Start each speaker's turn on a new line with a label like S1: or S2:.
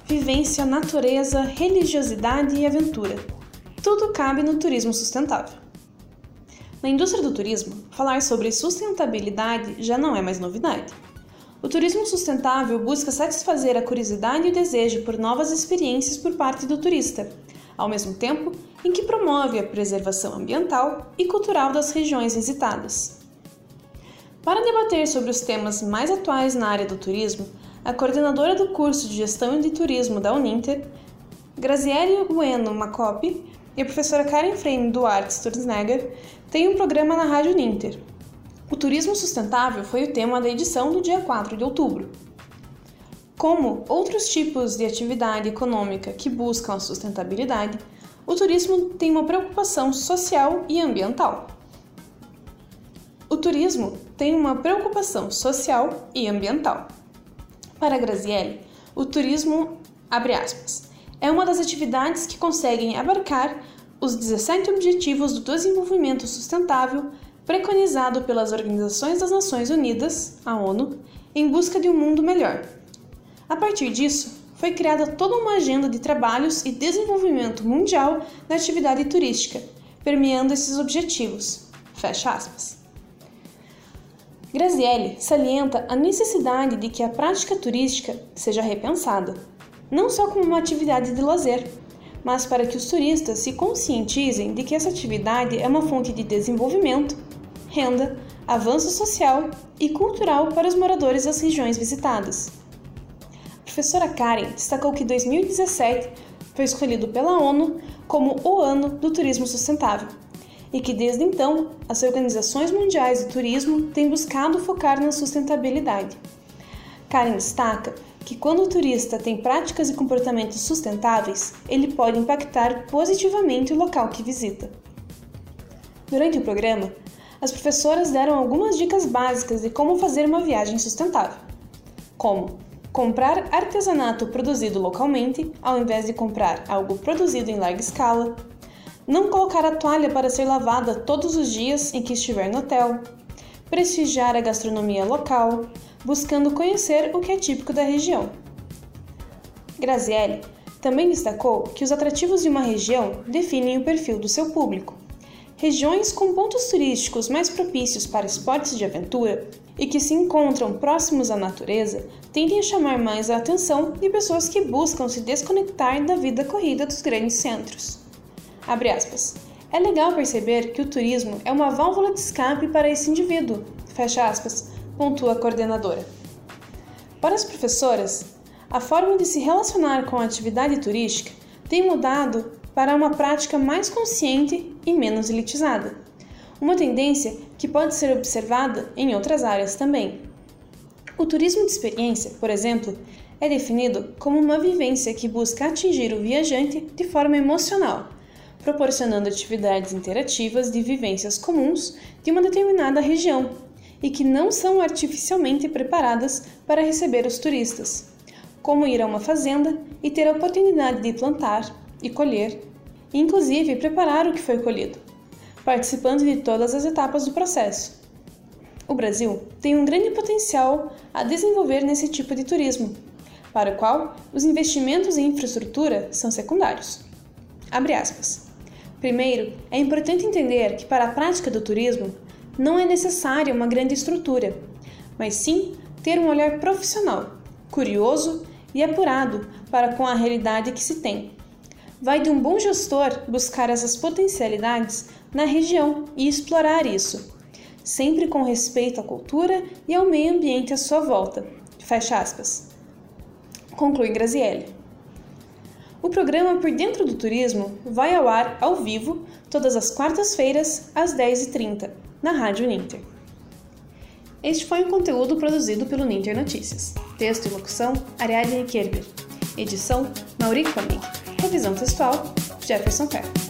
S1: vivência, natureza, religiosidade e aventura. Tudo cabe no turismo sustentável. Na indústria do turismo, falar sobre sustentabilidade já não é mais novidade. O turismo sustentável busca satisfazer a curiosidade e o desejo por novas experiências por parte do turista, ao mesmo tempo em que promove a preservação ambiental e cultural das regiões visitadas. Para debater sobre os temas mais atuais na área do turismo, a coordenadora do curso de Gestão de Turismo da Uninter, Graziele Bueno Macopi, e a professora Karen Frame Duarte Sturzenegger têm um programa na Rádio Uninter. O turismo sustentável foi o tema da edição do dia 4 de outubro. Como outros tipos de atividade econômica que buscam a sustentabilidade, o turismo tem uma preocupação social e ambiental. Para Graziele, o turismo, abre aspas, é uma das atividades que conseguem abarcar os 17 Objetivos do Desenvolvimento Sustentável preconizado pelas Organizações das Nações Unidas, a ONU, em busca de um mundo melhor. A partir disso, foi criada toda uma agenda de trabalhos e desenvolvimento mundial na atividade turística, permeando esses objetivos. Fecha aspas. Graziele salienta a necessidade de que a prática turística seja repensada, não só como uma atividade de lazer, mas para que os turistas se conscientizem de que essa atividade é uma fonte de desenvolvimento, renda, avanço social e cultural para os moradores das regiões visitadas. A professora Karen destacou que 2017 foi escolhido pela ONU como o Ano do Turismo Sustentável e que desde então as organizações mundiais de turismo têm buscado focar na sustentabilidade. Karen destaca que quando o turista tem práticas e comportamentos sustentáveis, ele pode impactar positivamente o local que visita. Durante o programa, as professoras deram algumas dicas básicas de como fazer uma viagem sustentável, como comprar artesanato produzido localmente, ao invés de comprar algo produzido em larga escala, não colocar a toalha para ser lavada todos os dias em que estiver no hotel, prestigiar a gastronomia local, buscando conhecer o que é típico da região. Graziele também destacou que os atrativos de uma região definem o perfil do seu público. Regiões com pontos turísticos mais propícios para esportes de aventura e que se encontram próximos à natureza tendem a chamar mais a atenção de pessoas que buscam se desconectar da vida corrida dos grandes centros. Abre aspas. É legal perceber que o turismo é uma válvula de escape para esse indivíduo, fecha aspas, pontua a coordenadora. Para as professoras, a forma de se relacionar com a atividade turística tem mudado para uma prática mais consciente e menos elitizada, uma tendência que pode ser observada em outras áreas também. O turismo de experiência, por exemplo, é definido como uma vivência que busca atingir o viajante de forma emocional, proporcionando atividades interativas de vivências comuns de uma determinada região e que não são artificialmente preparadas para receber os turistas, como ir a uma fazenda e ter a oportunidade de plantar e colher, e inclusive preparar o que foi colhido, participando de todas as etapas do processo. O Brasil tem um grande potencial a desenvolver nesse tipo de turismo, para o qual os investimentos em infraestrutura são secundários. Abre aspas. Primeiro, é importante entender que para a prática do turismo não é necessária uma grande estrutura, mas sim ter um olhar profissional, curioso e apurado para com a realidade que se tem. Vai de um bom gestor buscar essas potencialidades na região e explorar isso, sempre com respeito à cultura e ao meio ambiente à sua volta. Fecha aspas. Conclui Graziele. O programa Por Dentro do Turismo vai ao ar ao vivo todas as quartas-feiras às 10h30, na Rádio Uninter. Este foi um conteúdo produzido pelo Uninter Notícias. Texto e locução, Ariadne Kerber. Edição, Mauri Koenig. Revisão textual, Jefferson Ferro.